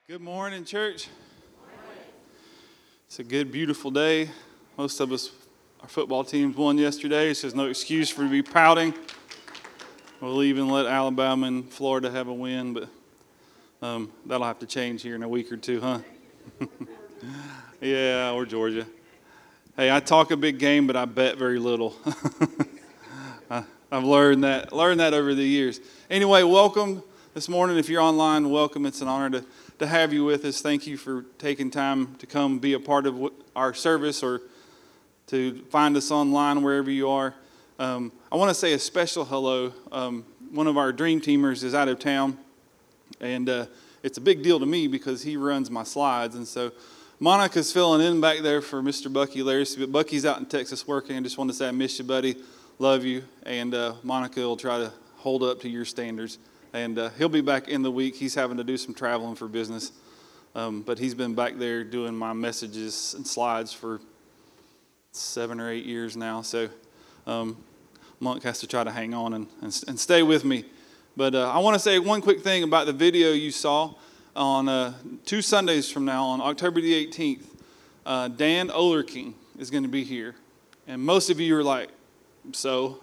Good morning, church. It's a good, beautiful day. Most of us, our football teams won yesterday, so there's no excuse for to be pouting. We'll even let Alabama and Florida have a win, but that'll have to change here in a week or two, huh? Yeah, or Georgia. Hey, I talk a big game, but I bet very little. I've learned that over the years. Anyway, welcome this morning. If you're online, welcome. It's an honor to have you with us. Thank you for taking time to come be a part of our service or to find us online wherever you are. I want to say a special hello. One of our dream teamers is out of town, and it's a big deal to me because he runs my slides. And so Monica's filling in back there for Mr. Bucky Laris, but Bucky's out in Texas working. I just want to say I miss you, buddy. Love you. And Monica will try to hold up to your standards. And he'll be back in the week. He's having to do some traveling for business. But he's been back there doing my messages and slides for 7 or 8 years now. So Monk has to try to hang on and stay with me. But I want to say one quick thing about the video you saw on 2 Sundays from now, on October the 18th. Dan Olerking is going to be here. And most of you are like, so?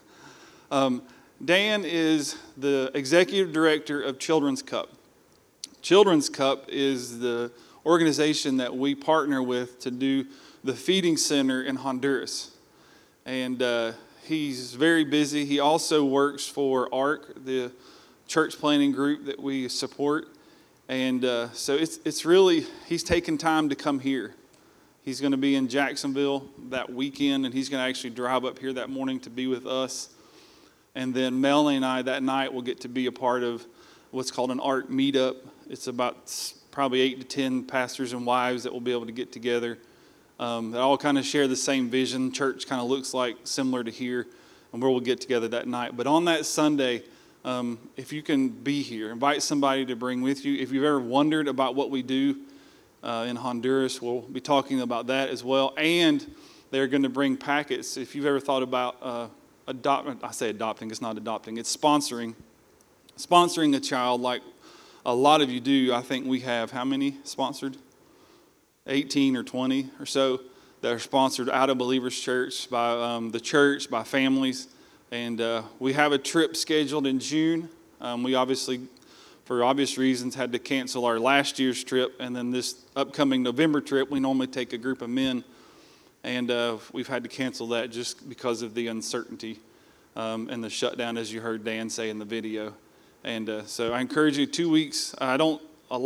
Dan is the executive director of Children's Cup. Children's Cup is the organization that we partner with to do the feeding center in Honduras. And he's very busy. He also works for ARC, the church planting group that we support. And so it's really, he's taken time to come here. He's going to be in Jacksonville that weekend, and he's going to actually drive up here that morning to be with us. And then Melanie and I that night will get to be a part of what's called an ARC meetup. It's about probably 8 to 10 pastors and wives that will be able to get together. They all kind of share the same vision. Church kind of looks like similar to here, and we'll get together that night. But on that Sunday, if you can be here, invite somebody to bring with you. If you've ever wondered about what we do in Honduras, we'll be talking about that as well. And they're going to bring packets. If you've ever thought about adopting, it's not adopting, it's sponsoring a child like a lot of you do. I think we have how many sponsored? 18 or 20 or so that are sponsored out of Believers Church by the church, by families. And we have a trip scheduled in June. We obviously, for obvious reasons, had to cancel our last year's trip. And then this upcoming November trip, we normally take a group of men. And we've had to cancel that just because of the uncertainty and the shutdown, as you heard Dan say in the video. And so I encourage you, 2 weeks. I don't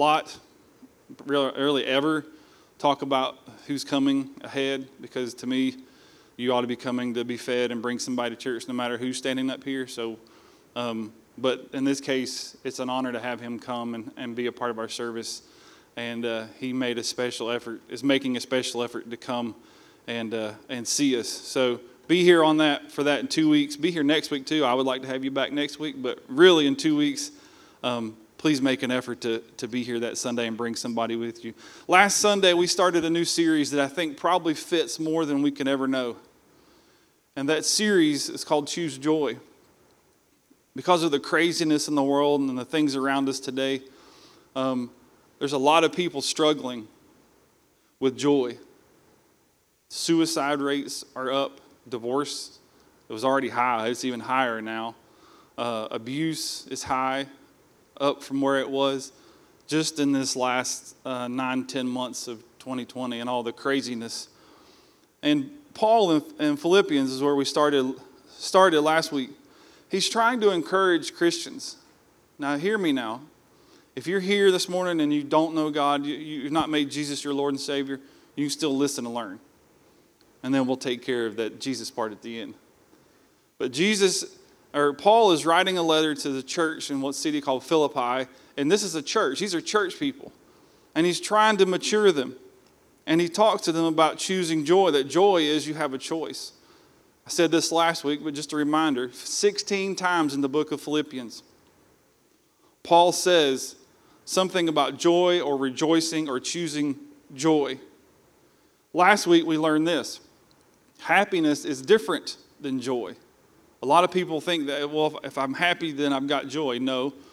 really ever talk about who's coming ahead, because to me, you ought to be coming to be fed and bring somebody to church no matter who's standing up here. So, but in this case, it's an honor to have him come and be a part of our service. And he made a special effort, is making a special effort to come and see us. So be here for that in 2 weeks. Be here next week too. I would like to have you back next week, but really in 2 weeks, please make an effort to be here that Sunday and bring somebody with you. Last Sunday, we started a new series that I think probably fits more than we can ever know. And that series is called Choose Joy. Because of the craziness in the world and the things around us today, there's a lot of people struggling with joy. Suicide rates are up. Divorce, it was already high. It's even higher now. Abuse is high, up from where it was just in this last 9-10 months of 2020 and all the craziness. And Paul in Philippians is where we started last week. He's trying to encourage Christians. Now, hear me now. If you're here this morning and you don't know God, you've not made Jesus your Lord and Savior, you can still listen and learn. And then we'll take care of that Jesus part at the end. But Paul is writing a letter to the church in what city called Philippi. And this is a church. These are church people. And he's trying to mature them. And he talks to them about choosing joy. That joy is you have a choice. I said this last week, but just a reminder. 16 times in the book of Philippians, Paul says something about joy or rejoicing or choosing joy. Last week we learned this. Happiness is different than joy. A lot of people think that, well, if I'm happy, then I've got joy. No.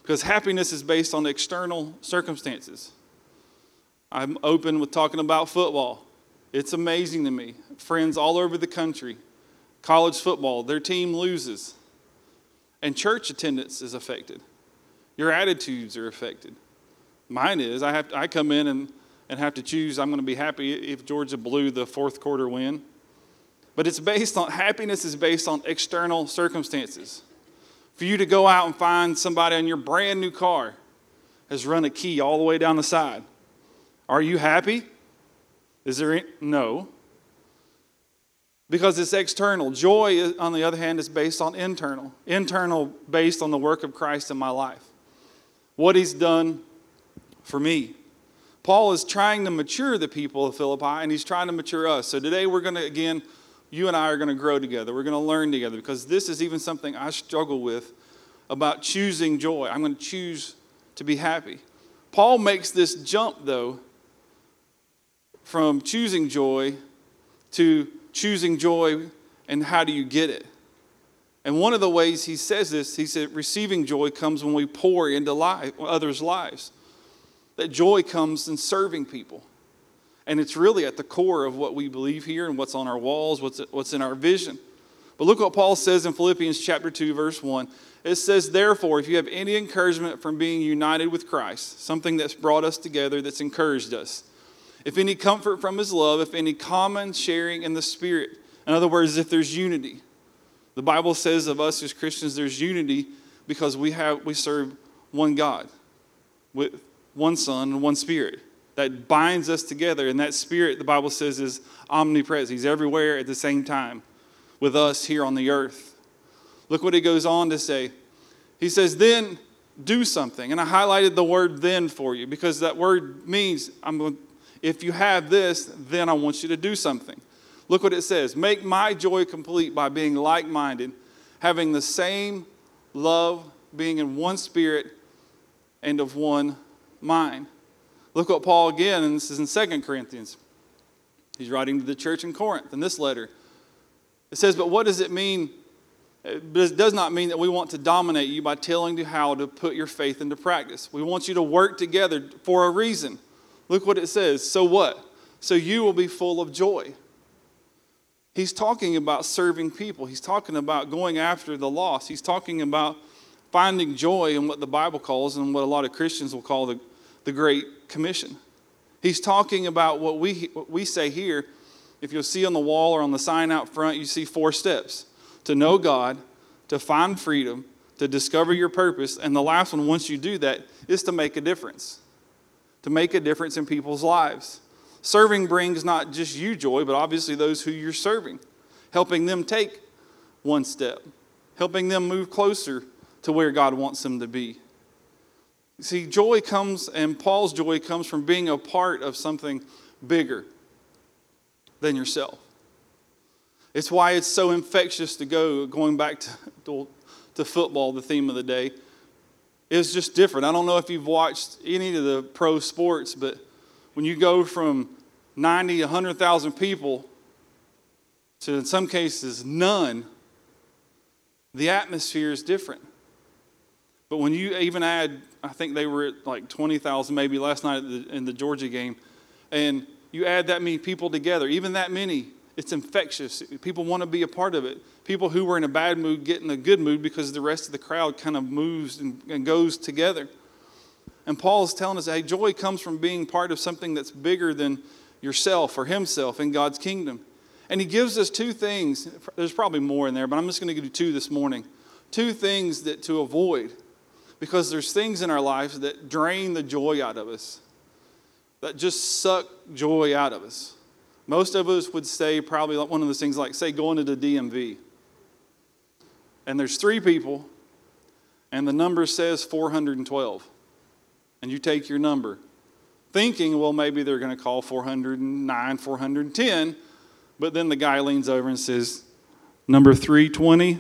Because happiness is based on external circumstances. I'm open with talking about football. It's amazing to me. Friends all over the country, college football, their team loses. And church attendance is affected. Your attitudes are affected. Mine is. I come in and have to choose. I'm going to be happy if Georgia blew the fourth quarter win. But happiness is based on external circumstances. For you to go out and find somebody in your brand new car has run a key all the way down the side. Are you happy? No. Because it's external. Joy, on the other hand, is based on internal. Internal based on the work of Christ in my life. What he's done for me. Paul is trying to mature the people of Philippi, and he's trying to mature us. So today we're going to, again, you and I are going to grow together. We're going to learn together, because this is even something I struggle with about choosing joy. I'm going to choose to be happy. Paul makes this jump, though, from choosing joy to choosing joy, and how do you get it? And one of the ways he says this, he said, receiving joy comes when we pour into others' lives. That joy comes in serving people. And it's really at the core of what we believe here and what's on our walls, what's in our vision. But look what Paul says in Philippians chapter 2, verse 1. It says, therefore, if you have any encouragement from being united with Christ, something that's brought us together, that's encouraged us, if any comfort from his love, if any common sharing in the Spirit. In other words, if there's unity. The Bible says of us as Christians, there's unity because we serve one God with one Son and one Spirit that binds us together. And that Spirit, the Bible says, is omnipresent. He's everywhere at the same time with us here on the earth. Look what he goes on to say. He says, then do something. And I highlighted the word then for you because that word means if you have this, then I want you to do something. Look what it says. Make my joy complete by being like-minded, having the same love, being in one spirit, and of one mind. Look what Paul again, and this is in 2 Corinthians. He's writing to the church in Corinth in this letter. It says, but what does it mean? It does not mean that we want to dominate you by telling you how to put your faith into practice. We want you to work together for a reason. Look what it says. So what? So you will be full of joy. He's talking about serving people. He's talking about going after the lost. He's talking about finding joy in what the Bible calls and what a lot of Christians will call the Great Commission. He's talking about what we say here. If you'll see on the wall or on the sign out front, you see 4 steps. To know God, to find freedom, to discover your purpose, and the last one, once you do that, is to make a difference. To make a difference in people's lives. Serving brings not just you joy, but obviously those who you're serving. Helping them take one step. Helping them move closer to where God wants them to be. See, joy comes, and Paul's joy comes from being a part of something bigger than yourself. It's why it's so infectious to going back to football, the theme of the day. It's just different. I don't know if you've watched any of the pro sports, but when you go from 90, 100,000 people to, in some cases, none, the atmosphere is different. But when you even add, I think they were at like 20,000 maybe last night in the Georgia game, and you add that many people together, even that many, it's infectious. People want to be a part of it. People who were in a bad mood get in a good mood because the rest of the crowd kind of moves and goes together. And Paul is telling us, hey, joy comes from being part of something that's bigger than yourself or himself in God's kingdom. And he gives us 2 things. There's probably more in there, but I'm just going to give you 2 this morning. 2 things that to avoid. Because there's things in our lives that drain the joy out of us. That just suck joy out of us. Most of us would say probably one of those things like, say, going to the DMV. And there's 3 people, and the number says 412. And you take your number, thinking, well, maybe they're going to call 409, 410. But then the guy leans over and says, number 320.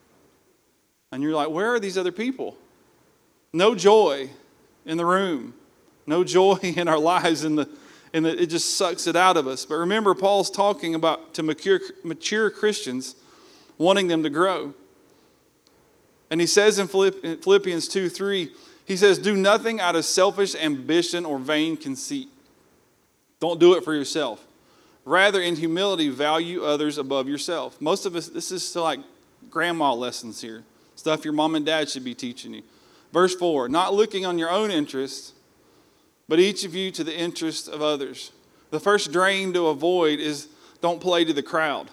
And you're like, where are these other people? No joy in the room. No joy in our lives, and it just sucks it out of us. But remember, Paul's talking about to mature Christians, wanting them to grow. And he says in Philippians 2:3, He says, do nothing out of selfish ambition or vain conceit. Don't do it for yourself. Rather, in humility, value others above yourself. Most of us, this is still like grandma lessons here. Stuff your mom and dad should be teaching you. Verse 4, not looking on your own interests, but each of you to the interest of others. The first drain to avoid is don't play to the crowd.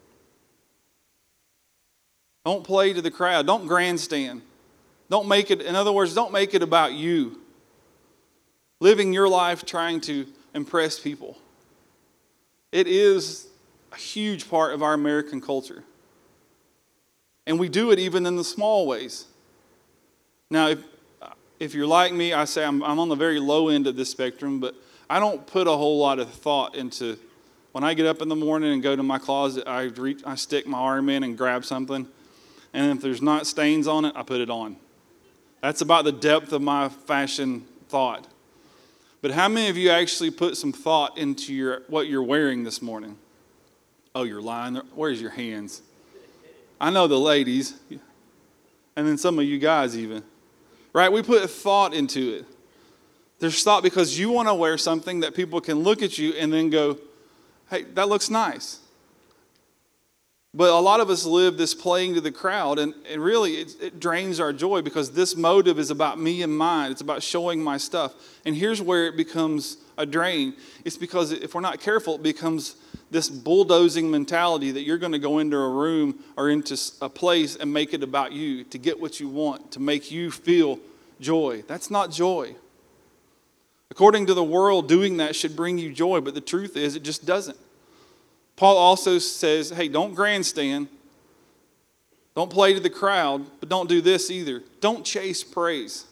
Don't play to the crowd. Don't grandstand. Don't make it, in other words, don't make it about you. Living your life trying to impress people. It is a huge part of our American culture. And we do it even in the small ways. Now, if you're like me, I say I'm on the very low end of this spectrum, but I don't put a whole lot of thought into, when I get up in the morning and go to my closet, I stick my arm in and grab something. And if there's not stains on it, I put it on. That's about the depth of my fashion thought. But how many of you actually put some thought into what you're wearing this morning? Oh, you're lying. Where's your hands? I know the ladies. And then some of you guys even. Right? We put thought into it. There's thought because you want to wear something that people can look at you and then go, hey, that looks nice. But a lot of us live this playing to the crowd, and really it drains our joy because this motive is about me and mine. It's about showing my stuff. And here's where it becomes a drain. It's because if we're not careful, it becomes this bulldozing mentality that you're going to go into a room or into a place and make it about you to get what you want, to make you feel joy. That's not joy. According to the world, doing that should bring you joy, but the truth is it just doesn't. Paul also says, hey, don't grandstand. Don't play to the crowd, but don't do this either. Don't chase praise.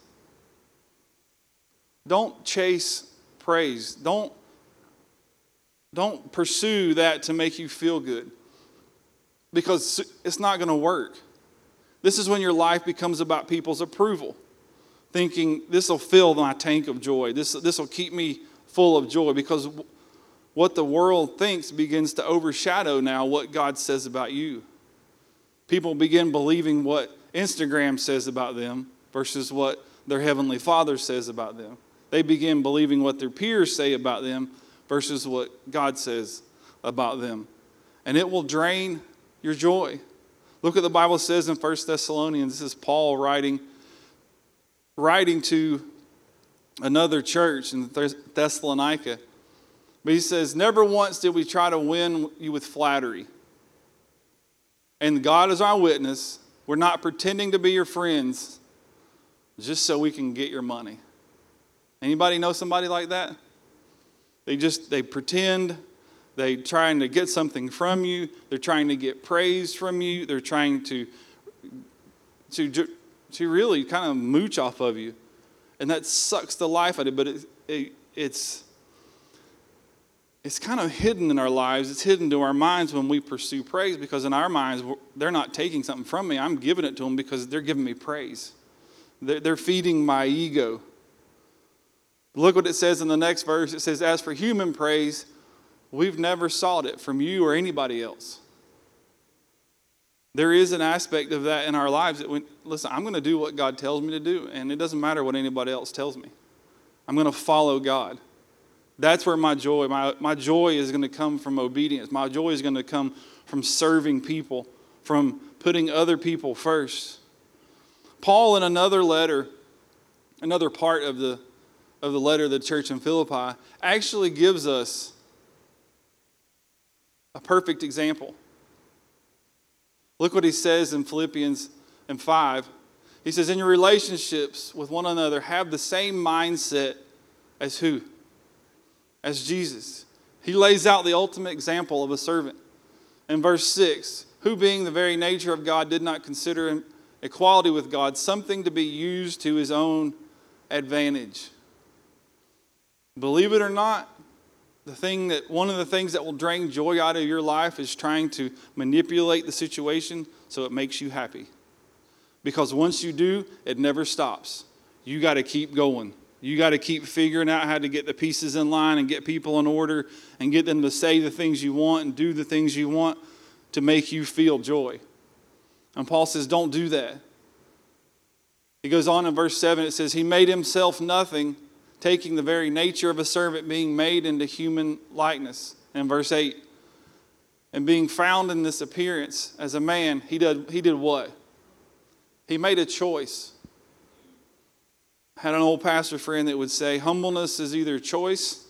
Don't chase praise. Don't pursue that to make you feel good, because it's not going to work. This is when your life becomes about people's approval, thinking this will fill my tank of joy. This will keep me full of joy, because what the world thinks begins to overshadow now what God says about you. People begin believing what Instagram says about them versus what their Heavenly Father says about them. They begin believing what their peers say about them versus what God says about them. And it will drain your joy. Look what the Bible says in 1 Thessalonians. This is Paul writing to another church in Thessalonica. But he says, never once did we try to win you with flattery. And God is our witness. We're not pretending to be your friends just so we can get your money. Anybody know somebody like that? They pretend. They're trying to get something from you. They're trying to get praise from you. They're trying to really kind of mooch off of you. And that sucks the life out of it. But it's kind of hidden in our lives. It's hidden to our minds when we pursue praise, because in our minds, they're not taking something from me. I'm giving it to them because they're giving me praise. They're feeding my ego. Look what it says in the next verse. It says, as for human praise, we've never sought it from you or anybody else. There is an aspect of that in our lives that, listen, I'm going to do what God tells me to do, and it doesn't matter what anybody else tells me. I'm going to follow God. That's where my joy is going to come from obedience. My joy is going to come from serving people, from putting other people first. Paul, in another letter, another part of the letter of the church in Philippi, actually gives us a perfect example. Look what he says in Philippians 5. He says, in your relationships with one another, have the same mindset as who? As Jesus. He lays out the ultimate example of a servant. In verse 6, who being the very nature of God did not consider equality with God something to be used to his own advantage. Believe it or not, one of the things that will drain joy out of your life is trying to manipulate the situation so it makes you happy. Because once you do, it never stops. You got to keep going. You got to keep figuring out how to get the pieces in line and get people in order and get them to say the things you want and do the things you want to make you feel joy. And Paul says, don't do that. He goes on in verse 7, it says, he made himself nothing, taking the very nature of a servant, being made into human likeness. And verse 8, and being found in this appearance as a man, he did what? He made a choice. I had an old pastor friend that would say, humbleness is either a choice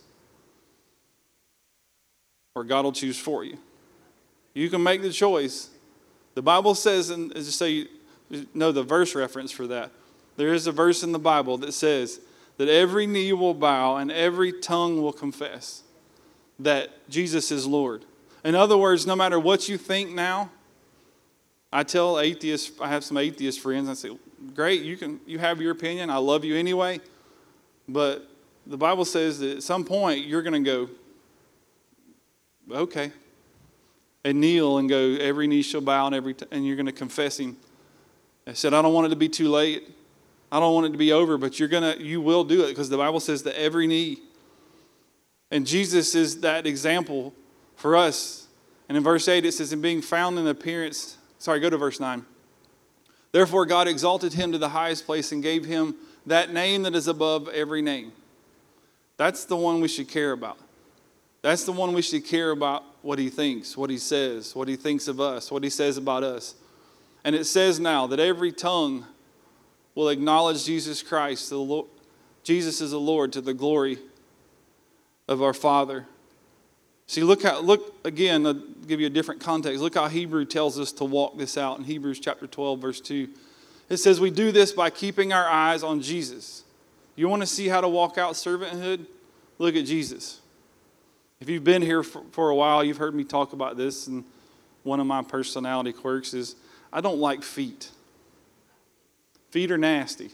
or God will choose for you. You can make the choice. The Bible says, and just so you know the verse reference for that, there is a verse in the Bible that says that every knee will bow and every tongue will confess that Jesus is Lord. In other words, no matter what you think now, I tell atheists, I have some atheist friends, I say, great, you have your opinion, I love you anyway, but the Bible says that at some point you're going to go, okay, and kneel and go, every knee shall bow and you're going to confess him. I said, I don't want it to be too late. I don't want it to be over, but you will do it because the Bible says that every knee. And Jesus is that example for us. And in verse 8 it says, in being found in appearance, go to verse 9. Therefore God exalted him to the highest place and gave him that name that is above every name. That's the one we should care about. That's the one we should care about what he thinks, what he says, what he thinks of us, what he says about us. And it says now that every tongue will acknowledge Jesus Christ, Jesus is the Lord, to the glory of our Father. See, look again, I'll give you a different context. Look how Hebrew tells us to walk this out in Hebrews chapter 12, verse 2. It says we do this by keeping our eyes on Jesus. You want to see how to walk out servanthood? Look at Jesus. If you've been here for a while, you've heard me talk about this, and one of my personality quirks is I don't like feet. Feet are nasty.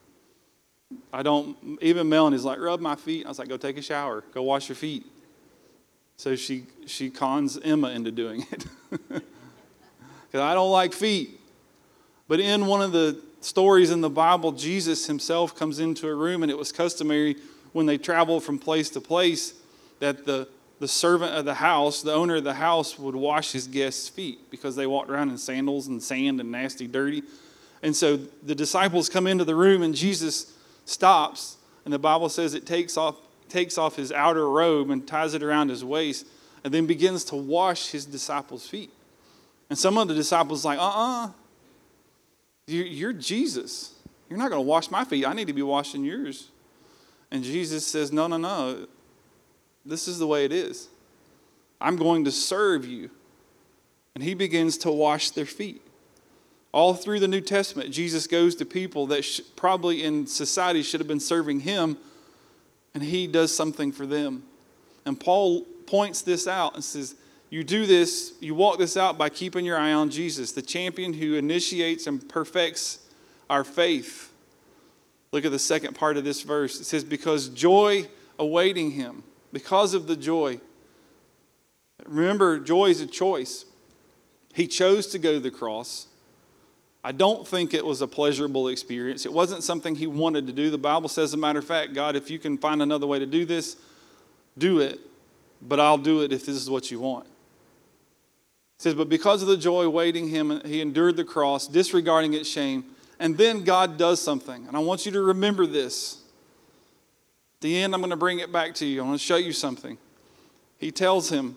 Even Melanie's like, rub my feet. I was like, go take a shower. Go wash your feet. So she cons Emma into doing it. Because I don't like feet. But in one of the stories in the Bible, Jesus himself comes into a room, and it was customary when they traveled from place to place that the servant of the house, the owner of the house, would wash his guests' feet because they walked around in sandals and sand and nasty, dirty. And so the disciples come into the room, and Jesus stops, and the Bible says it takes off his outer robe and ties it around his waist, and then begins to wash his disciples' feet. And some of the disciples are like, you're Jesus. You're not going to wash my feet. I need to be washing yours. And Jesus says, no. This is the way it is. I'm going to serve you. And he begins to wash their feet. All through the New Testament, Jesus goes to people that probably in society should have been serving him, and he does something for them. And Paul points this out and says, you do this, you walk this out by keeping your eye on Jesus, the champion who initiates and perfects our faith. Look at the second part of this verse. It says, because joy awaiting him, because of the joy. Remember, joy is a choice. He chose to go to the cross. I don't think it was a pleasurable experience. It wasn't something he wanted to do. The Bible says, as a matter of fact, God, if you can find another way to do this, do it. But I'll do it if this is what you want. It says, but because of the joy awaiting him, he endured the cross, disregarding its shame. And then God does something. And I want you to remember this. At the end, I'm going to bring it back to you. I want to show you something. He tells him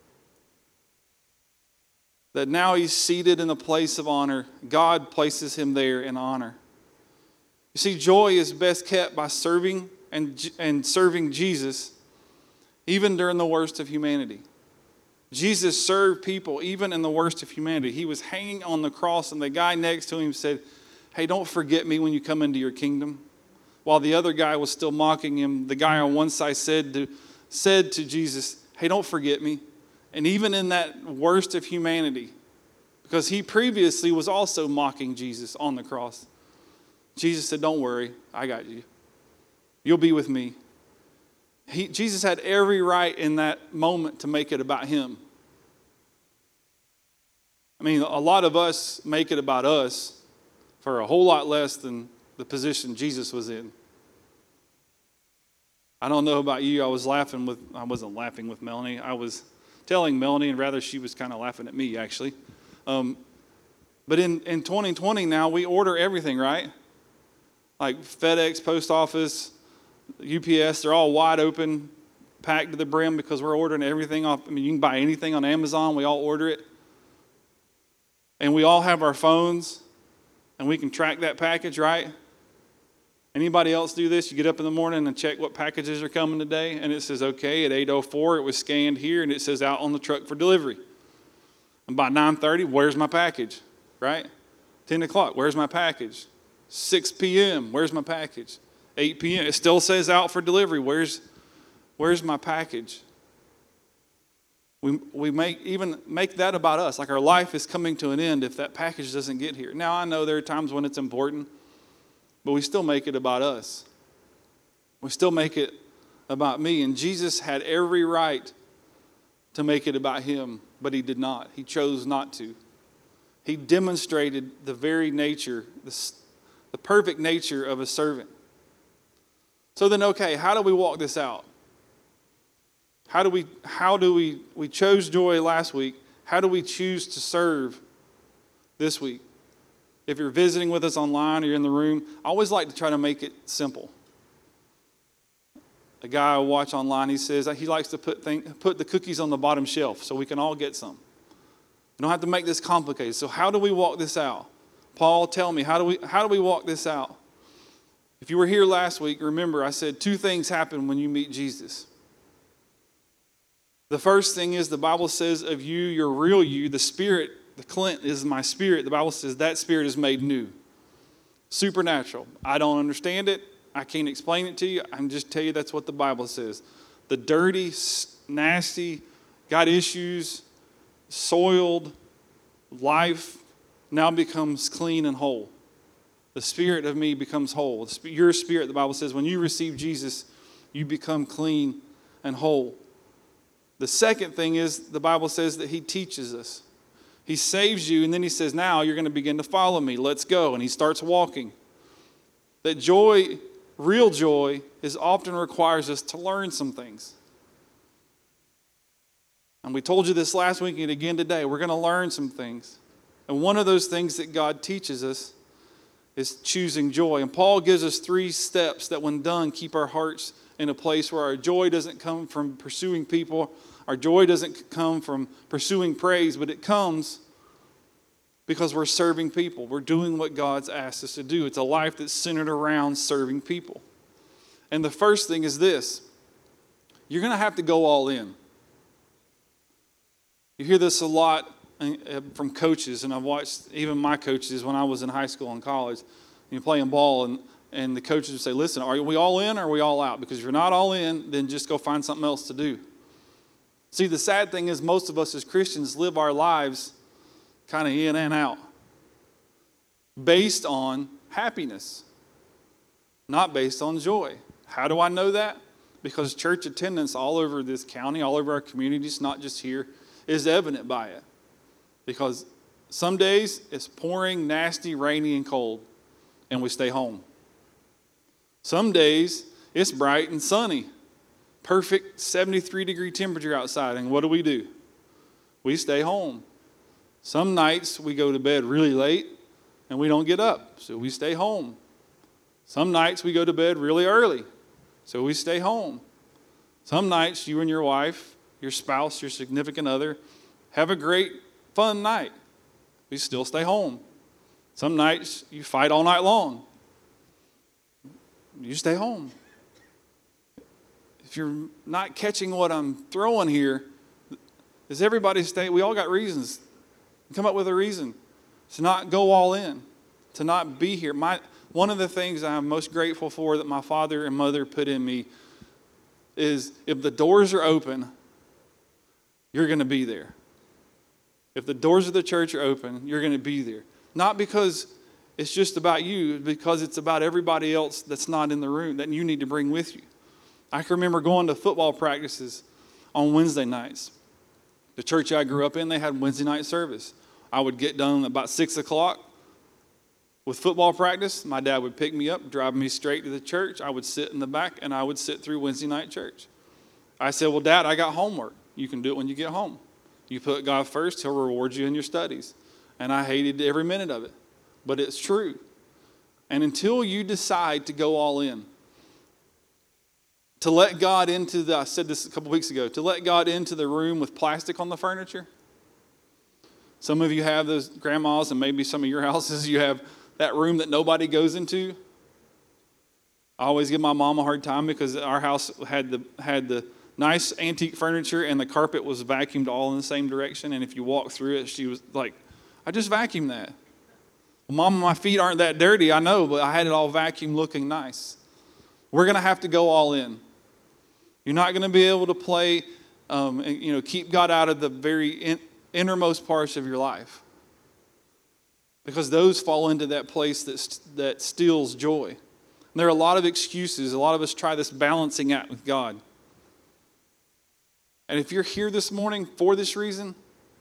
that now he's seated in a place of honor. God places him there in honor. You see, joy is best kept by serving and serving Jesus, even during the worst of humanity. Jesus served people even in the worst of humanity. He was hanging on the cross, and the guy next to him said, hey, don't forget me when you come into your kingdom. While the other guy was still mocking him, the guy on one side said to Jesus, hey, don't forget me. And even in that worst of humanity, because he previously was also mocking Jesus on the cross, Jesus said, don't worry, I got you. You'll be with me. Jesus had every right in that moment to make it about him. I mean, a lot of us make it about us for a whole lot less than the position Jesus was in. I don't know about you. I wasn't laughing with Melanie. I was telling Melanie, and rather she was kind of laughing at me, actually. But in 2020 now, we order everything, right? Like FedEx, post office, UPS, they're all wide open, packed to the brim because we're ordering everything off. I mean, you can buy anything on Amazon. We all order it. And we all have our phones, and we can track that package, right? Anybody else do this? You get up in the morning and check what packages are coming today, and it says, okay, at 8:04, it was scanned here, and it says out on the truck for delivery. And by 9:30, where's my package, right? 10 o'clock, where's my package? 6 p.m., where's my package? 8 p.m., it still says out for delivery. Where's my package? We make that about us, like our life is coming to an end if that package doesn't get here. Now, I know there are times when it's important, but we still make it about us. We still make it about me. And Jesus had every right to make it about him, but he did not. He chose not to. He demonstrated the very nature, the perfect nature of a servant. So then, okay, how do we walk this out? How do we chose joy last week? How do we choose to serve this week? If you're visiting with us online or you're in the room, I always like to try to make it simple. A guy I watch online, he says he likes to put the cookies on the bottom shelf so we can all get some. You don't have to make this complicated. So how do we walk this out? Paul, tell me, how do we walk this out? If you were here last week, remember I said 2 things happen when you meet Jesus. The first thing is the Bible says of you, your real you, the spirit, the Clint is my spirit. The Bible says that spirit is made new. Supernatural. I don't understand it. I can't explain it to you. I can just tell you that's what the Bible says. The dirty, nasty, got issues, soiled life now becomes clean and whole. The spirit of me becomes whole. Your spirit, the Bible says, when you receive Jesus, you become clean and whole. The second thing is the Bible says that he teaches us. He saves you, and then he says, now you're going to begin to follow me. Let's go. And he starts walking. That joy, real joy, often requires us to learn some things. And we told you this last week and again today. We're going to learn some things. And one of those things that God teaches us is choosing joy. And Paul gives us 3 steps that when done keep our hearts in a place where our joy doesn't come from pursuing people. Our joy doesn't come from pursuing praise, but it comes because we're serving people. We're doing what God's asked us to do. It's a life that's centered around serving people. And the first thing is this. You're going to have to go all in. You hear this a lot from coaches, and I've watched even my coaches when I was in high school and college. You're playing ball, and the coaches would say, listen, are we all in or are we all out? Because if you're not all in, then just go find something else to do. See, the sad thing is most of us as Christians live our lives kind of in and out based on happiness, not based on joy. How do I know that? Because church attendance all over this county, all over our communities, not just here, is evident by it. Because some days it's pouring, nasty, rainy, and cold, and we stay home. Some days it's bright and sunny, perfect 73-degree temperature outside, and what do? We stay home. Some nights we go to bed really late and we don't get up, so we stay home. Some nights we go to bed really early, so we stay home. Some nights you and your wife, your spouse, your significant other have a great, fun night. We still stay home. Some nights you fight all night long. You stay home. If you're not catching what I'm throwing here, is everybody stay? We all got reasons. Come up with a reason to not go all in, to not be here. One of the things I'm most grateful for that my father and mother put in me is if the doors are open, you're going to be there. If the doors of the church are open, you're going to be there. Not because it's just about you, because it's about everybody else that's not in the room that you need to bring with you. I can remember going to football practices on Wednesday nights. The church I grew up in, they had Wednesday night service. I would get done about 6 o'clock with football practice. My dad would pick me up, drive me straight to the church. I would sit in the back, and I would sit through Wednesday night church. I said, well, Dad, I got homework. You can do it when you get home. You put God first, he'll reward you in your studies. And I hated every minute of it. But it's true. And until you decide to go all in, to let God into I said this a couple weeks ago, to let God into the room with plastic on the furniture. Some of you have those grandmas, and maybe some of your houses, you have that room that nobody goes into. I always give my mom a hard time because our house had the nice antique furniture and the carpet was vacuumed all in the same direction. And if you walk through it, she was like, I just vacuumed that. Well, Mama, my feet aren't that dirty, I know, but I had it all vacuumed looking nice. We're going to have to go all in. You're not going to be able to play, keep God out of the very innermost parts of your life, because those fall into that place that steals joy. And there are a lot of excuses. A lot of us try this balancing act with God. And if you're here this morning for this reason,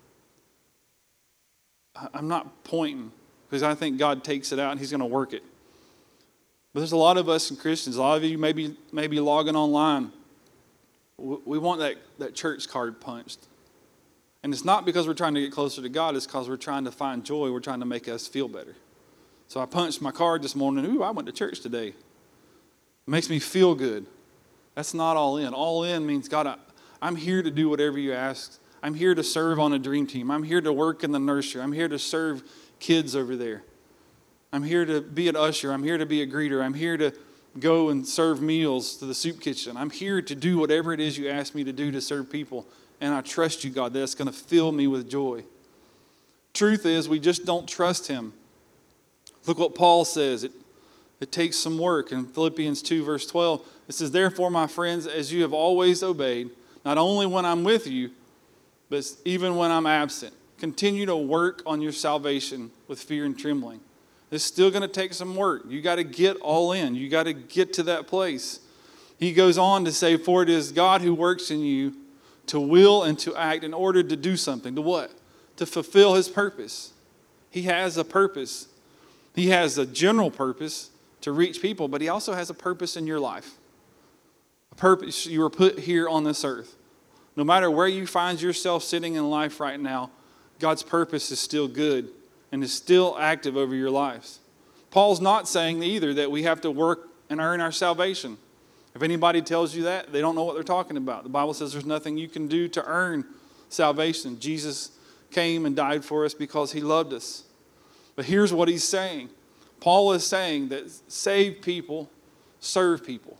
I'm not pointing, because I think God takes it out and He's going to work it. But there's a lot of us and Christians, a lot of you maybe logging online. We want that church card punched. And it's not because we're trying to get closer to God. It's because we're trying to find joy. We're trying to make us feel better. So I punched my card this morning. Ooh, I went to church today. It makes me feel good. That's not all in. All in means, God, I'm here to do whatever you ask. I'm here to serve on a dream team. I'm here to work in the nursery. I'm here to serve kids over there. I'm here to be an usher. I'm here to be a greeter. I'm here to go and serve meals to the soup kitchen. I'm here to do whatever it is you ask me to do to serve people. And I trust you, God, that's going to fill me with joy. Truth is, we just don't trust Him. Look what Paul says. It takes some work. In Philippians 2, verse 12, it says, therefore, my friends, as you have always obeyed, not only when I'm with you, but even when I'm absent, continue to work on your salvation with fear and trembling. It's still going to take some work. You got to get all in. You got to get to that place. He goes on to say, for it is God who works in you to will and to act in order to do something. To what? To fulfill His purpose. He has a purpose. He has a general purpose to reach people, but He also has a purpose in your life. A purpose. You were put here on this earth. No matter where you find yourself sitting in life right now, God's purpose is still good and is still active over your lives. Paul's not saying either that we have to work and earn our salvation. If anybody tells you that, they don't know what they're talking about. The Bible says there's nothing you can do to earn salvation. Jesus came and died for us because He loved us. But here's what he's saying. Paul is saying that save people, serve people.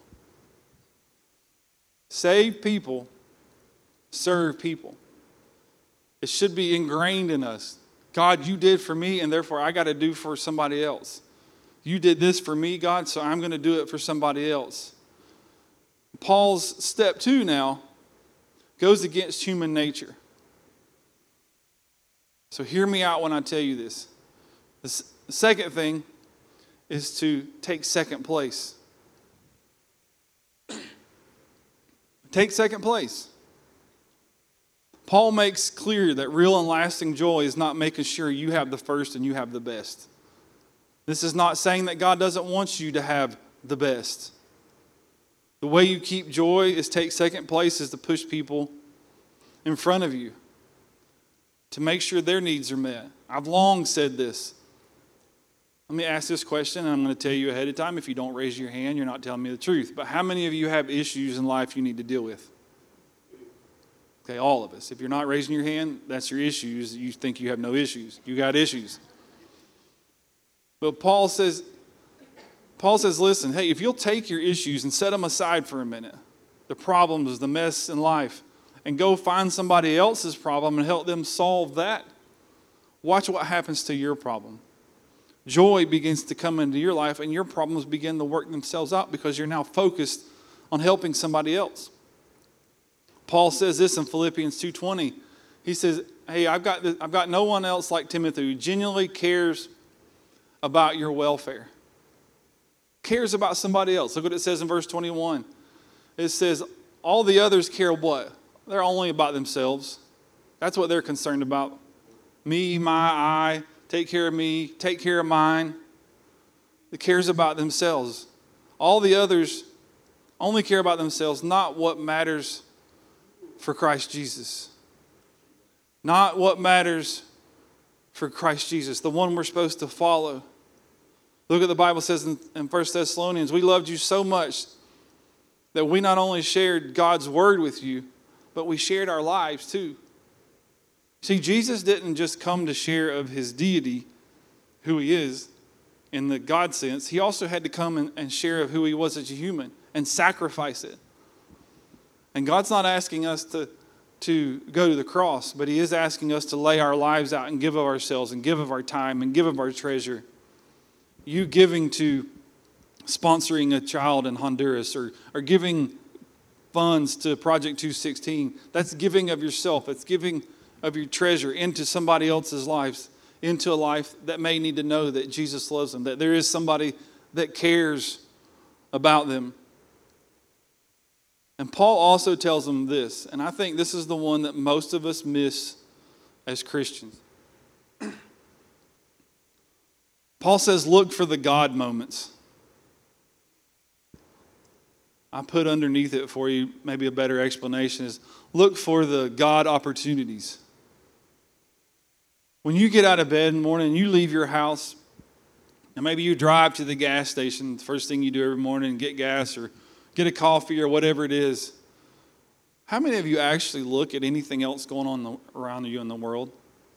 Save people, serve people. It should be ingrained in us. God, you did for me, and therefore I got to do for somebody else. You did this for me, God, so I'm going to do it for somebody else. Paul's step 2 now goes against human nature. So hear me out when I tell you this. The second thing is to take second place. Take second place. Paul makes clear that real and lasting joy is not making sure you have the first and you have the best. This is not saying that God doesn't want you to have the best. The way you keep joy is take second place is to push people in front of you to make sure their needs are met. I've long said this. Let me ask this question, and I'm going to tell you ahead of time. If you don't raise your hand, you're not telling me the truth. But how many of you have issues in life you need to deal with? Okay, all of us. If you're not raising your hand, that's your issues. You think you have no issues. You got issues. But Paul says, listen, hey, if you'll take your issues and set them aside for a minute, the problems, the mess in life, and go find somebody else's problem and help them solve that, watch what happens to your problem. Joy begins to come into your life, and your problems begin to work themselves out because you're now focused on helping somebody else. Paul says this in Philippians 2:20. He says, hey, I've got no one else like Timothy who genuinely cares about your welfare. Cares about somebody else. Look what it says in verse 21. It says, all the others care what? They're only about themselves. That's what they're concerned about. Me, my, I, take care of me, take care of mine. It cares about themselves. All the others only care about themselves, not what matters for Christ Jesus. Not what matters for Christ Jesus, the one we're supposed to follow. Look at the Bible says in 1 Thessalonians, we loved you so much that we not only shared God's word with you, but we shared our lives too. See, Jesus didn't just come to share of his deity, who he is, in the God sense. He also had to come and share of who he was as a human and sacrifice it. And God's not asking us to go to the cross, but he is asking us to lay our lives out and give of ourselves and give of our time and give of our treasure. You giving to sponsoring a child in Honduras or giving funds to Project 216, that's giving of yourself. It's giving of your treasure into somebody else's lives, into a life that may need to know that Jesus loves them, that there is somebody that cares about them. And Paul also tells them this, and I think this is the one that most of us miss as Christians. Paul says, look for the God moments. I put underneath it for you, maybe a better explanation is, look for the God opportunities. When you get out of bed in the morning and you leave your house, and maybe you drive to the gas station, the first thing you do every morning, get gas or get a coffee or whatever it is. How many of you actually look at anything else going on around you in the world?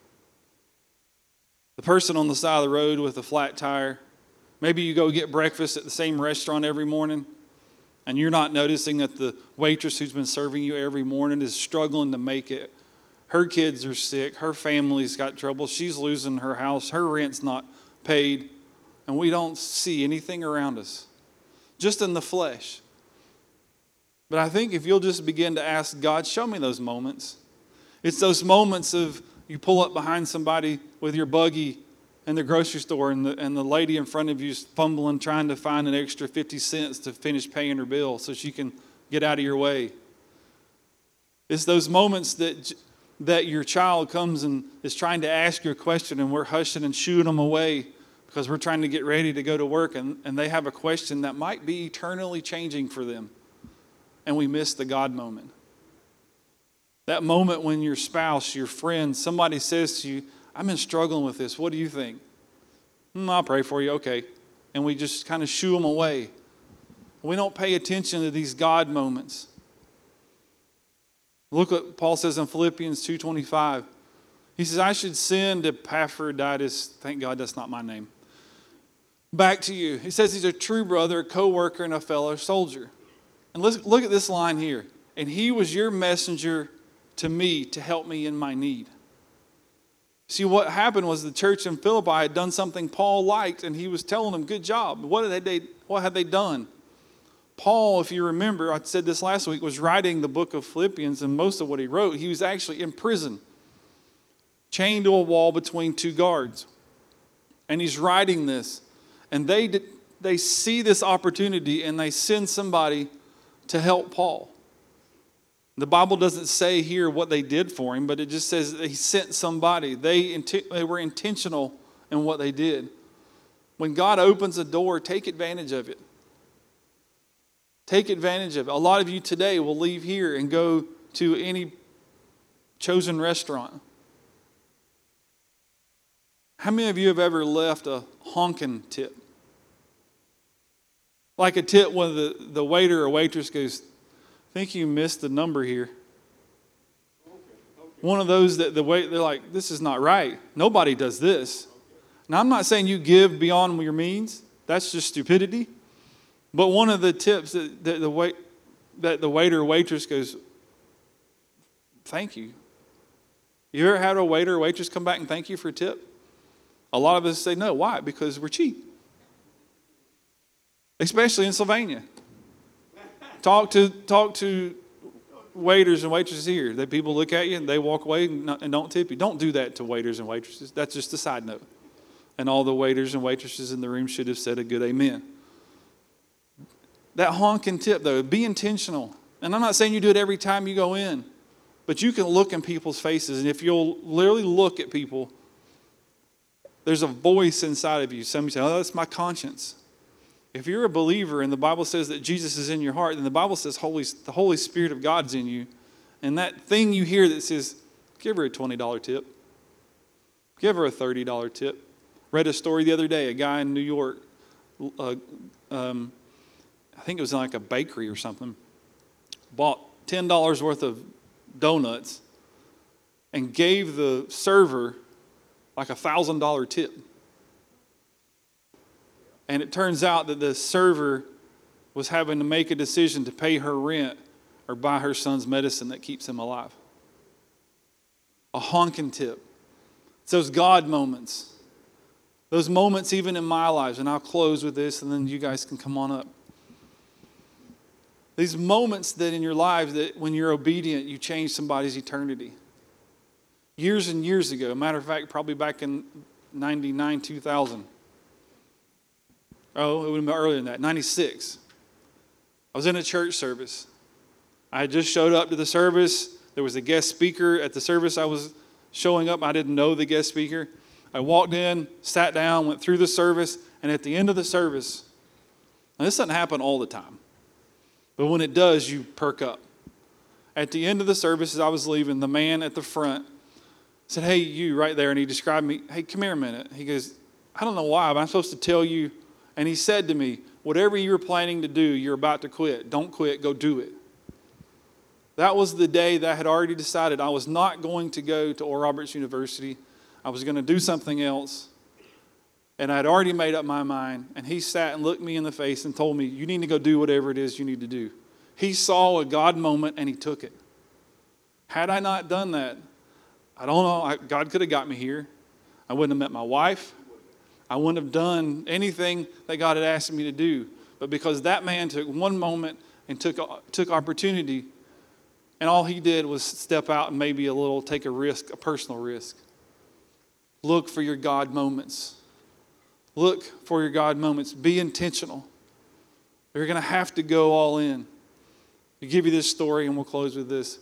The person on the side of the road with a flat tire. Maybe you go get breakfast at the same restaurant every morning, and you're not noticing that the waitress who's been serving you every morning is struggling to make it. Her kids are sick. Her family's got trouble. She's losing her house. Her rent's not paid. And we don't see anything around us, just in the flesh. But I think if you'll just begin to ask God, show me those moments. It's those moments of you pull up behind somebody with your buggy in the grocery store and the lady in front of you is fumbling, trying to find an extra 50 cents to finish paying her bill so she can get out of your way. It's those moments that your child comes and is trying to ask you a question and we're hushing and shooing them away because we're trying to get ready to go to work and they have a question that might be eternally changing for them. And we miss the God moment. That moment when your spouse, your friend, somebody says to you, I've been struggling with this. What do you think? I'll pray for you. Okay. And we just kind of shoo them away. We don't pay attention to these God moments. Look what Paul says in Philippians 2:25. He says, I should send Epaphroditus. Thank God that's not my name. Back to you. He says he's a true brother, a co-worker, and a fellow soldier. And let's look at this line here. And he was your messenger to me to help me in my need. See, what happened was the church in Philippi had done something Paul liked, and he was telling them, good job. What had they done? Paul, if you remember, I said this last week, was writing the book of Philippians, and most of what he wrote, he was actually in prison, chained to a wall between two guards. And he's writing this, and they see this opportunity, and they send somebody to help Paul. The Bible doesn't say here what they did for him, but it just says that he sent somebody. They were intentional in what they did. When God opens a door, take advantage of it. Take advantage of it. A lot of you today will leave here and go to any chosen restaurant. How many of you have ever left a honking tip? Like a tip when the waiter or waitress goes, I think you missed the number here. One of those that they're like, this is not right. Nobody does this. Now, I'm not saying you give beyond your means. That's just stupidity. But one of the tips that the waiter or waitress goes, thank you. You ever had a waiter or waitress come back and thank you for a tip? A lot of us say no. Why? Because we're cheap. Especially in Sylvania. Talk to waiters and waitresses here. That people look at you and they walk away and don't tip you. Don't do that to waiters and waitresses. That's just a side note. And all the waiters and waitresses in the room should have said a good amen. That honking tip, though, be intentional. And I'm not saying you do it every time you go in, but you can look in people's faces. And if you'll literally look at people, there's a voice inside of you. Some say, oh, that's my conscience. If you're a believer and the Bible says that Jesus is in your heart, then the Bible says the Holy Spirit of God's in you. And that thing you hear that says, give her a $20 tip. Give her a $30 tip. Read a story the other day, a guy in New York I think it was like a bakery or something, bought $10 worth of donuts and gave the server like a $1,000 tip. And it turns out that the server was having to make a decision to pay her rent or buy her son's medicine that keeps him alive. A honking tip. It's those God moments. Those moments even in my lives. And I'll close with this and then you guys can come on up. These moments that in your lives that when you're obedient, you change somebody's eternity. Years and years ago, matter of fact, probably back in 99, 2000. Oh, it would have been earlier than that, 96. I was in a church service. I had just showed up to the service. There was a guest speaker at the service I was showing up. I didn't know the guest speaker. I walked in, sat down, went through the service, and at the end of the service, now this doesn't happen all the time, but when it does, you perk up. At the end of the service, as I was leaving, the man at the front said, "Hey, you right there," and he described me. "Hey, come here a minute." He goes, "I don't know why, but I'm supposed to tell you." And he said to me, "Whatever you were planning to do, you're about to quit. Don't quit, go do it." That was the day that I had already decided I was not going to go to Oral Roberts University. I was going to do something else. And I had already made up my mind. And he sat and looked me in the face and told me, "You need to go do whatever it is you need to do." He saw a God moment and he took it. Had I not done that, I don't know, God could have got me here. I wouldn't have met my wife. I wouldn't have done anything that God had asked me to do. But because that man took one moment and took opportunity, and all he did was step out and maybe take a risk, a personal risk. Look for your God moments. Look for your God moments. Be intentional. You're going to have to go all in. I'll give you this story and we'll close with this.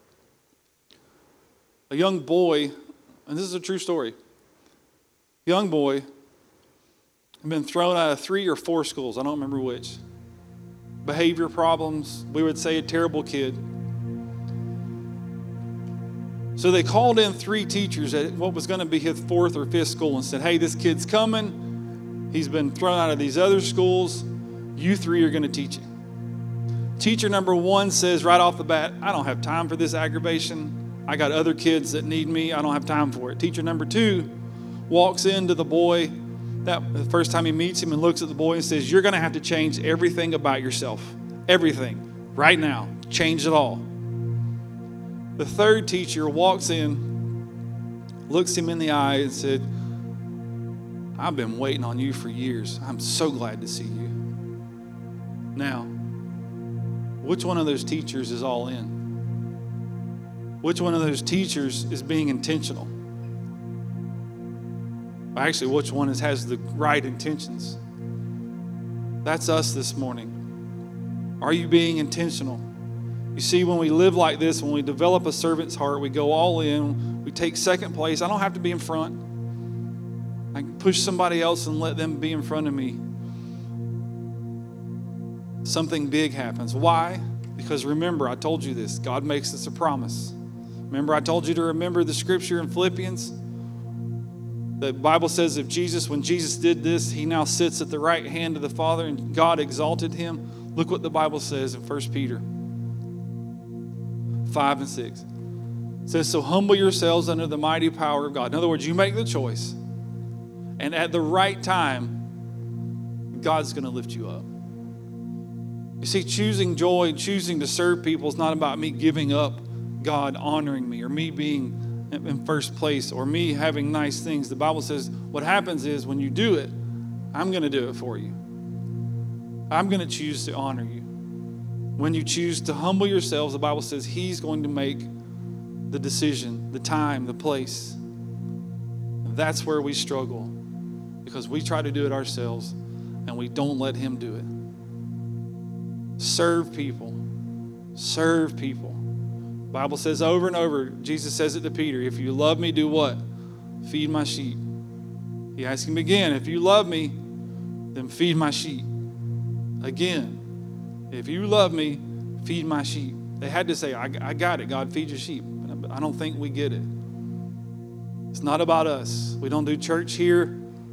A young boy, and this is a true story. Young boy had been thrown out of 3 or 4 schools. I don't remember which. Behavior problems. We would say a terrible kid. So they called in 3 teachers at what was going to be his 4th or 5th school and said, "Hey, this kid's coming. He's been thrown out of these other schools. You 3 are going to teach him." Teacher number 1 says right off the bat, "I don't have time for this aggravation. I got other kids that need me. I don't have time for it." Teacher number 2 walks into the boy the first time he meets him and looks at the boy and says, "You're going to have to change everything about yourself. Everything. Right now. Change it all." The 3rd teacher walks in, looks him in the eye and said, "I've been waiting on you for years. I'm so glad to see you." Now, which one of those teachers is all in? Which one of those teachers is being intentional? Actually, which one has the right intentions? That's us this morning. Are you being intentional? You see, when we live like this, when we develop a servant's heart, we go all in, we take second place. I don't have to be in front. I can push somebody else and let them be in front of me. Something big happens. Why? Because remember, I told you this. God makes us a promise. Remember, I told you to remember the scripture in Philippians? The Bible says when Jesus did this, he now sits at the right hand of the Father and God exalted him. Look what the Bible says in 1 Peter 5 and 6. It says, "So humble yourselves under the mighty power of God." In other words, you make the choice. And at the right time, God's going to lift you up. You see, choosing joy, choosing to serve people is not about me giving up God honoring me or me being in first place or me having nice things. The Bible says what happens is when you do it, I'm going to do it for you. I'm going to choose to honor you. When you choose to humble yourselves, the Bible says he's going to make the decision, the time, the place. And that's where we struggle because we try to do it ourselves and we don't let him do it. Serve people. Serve people. The Bible says over and over, Jesus says it to Peter, "If you love me, do what? Feed my sheep." He asks him again, "If you love me, then feed my sheep." Again, "If you love me, feed my sheep." They had to say, I got it, God, feed your sheep. But I don't think we get it. It's not about us. We don't do church here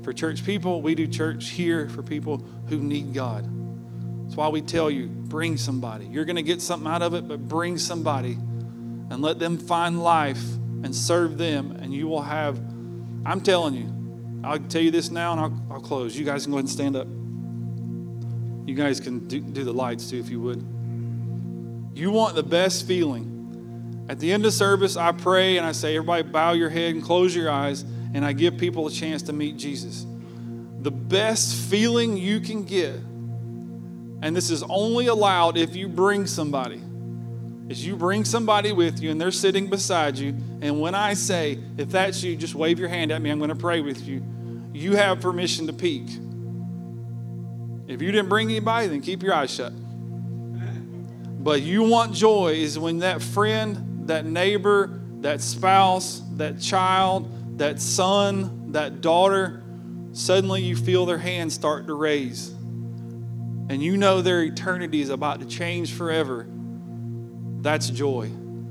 for church people. We do church here for people who need God. That's why we tell you, bring somebody. You're going to get something out of it, but bring somebody and let them find life and serve them. And you will have, I'm telling you, I'll tell you this now and I'll close. You guys can go ahead and stand up. You guys can do the lights too if you would. You want the best feeling. At the end of service, I pray and I say, everybody bow your head and close your eyes, and I give people a chance to meet Jesus. The best feeling you can get, and this is only allowed if you bring somebody, is you bring somebody with you and they're sitting beside you, and when I say, if that's you, just wave your hand at me, I'm going to pray with you. You have permission to peek. If you didn't bring anybody, then keep your eyes shut. But you want joy is when that friend, that neighbor, that spouse, that child, that son, that daughter, suddenly you feel their hands start to raise. And you know their eternity is about to change forever. That's joy.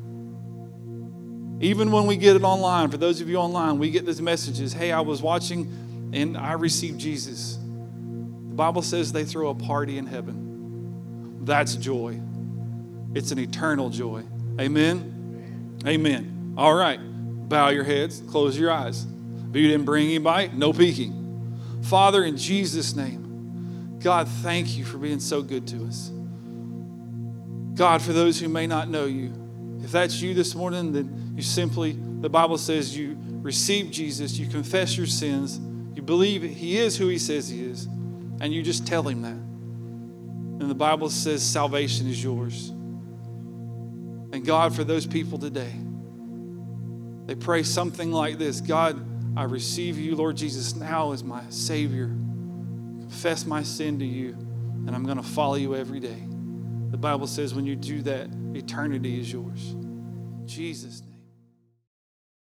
Even when we get it online, for those of you online, we get these messages, hey, I was watching and I received Jesus. The Bible says they throw a party in heaven. That's joy. It's an eternal joy. Amen? Amen. All right. Bow your heads. Close your eyes. If you didn't bring anybody, no peeking. Father, in Jesus' name, God, thank you for being so good to us. God, for those who may not know you, if that's you this morning, then you simply, the Bible says you receive Jesus, you confess your sins, you believe he is who he says he is, and you just tell him that. And the Bible says salvation is yours. And God, for those people today, they pray something like this. God, I receive you, Lord Jesus, now as my Savior. Confess my sin to you, and I'm going to follow you every day. The Bible says when you do that, eternity is yours. In Jesus' name.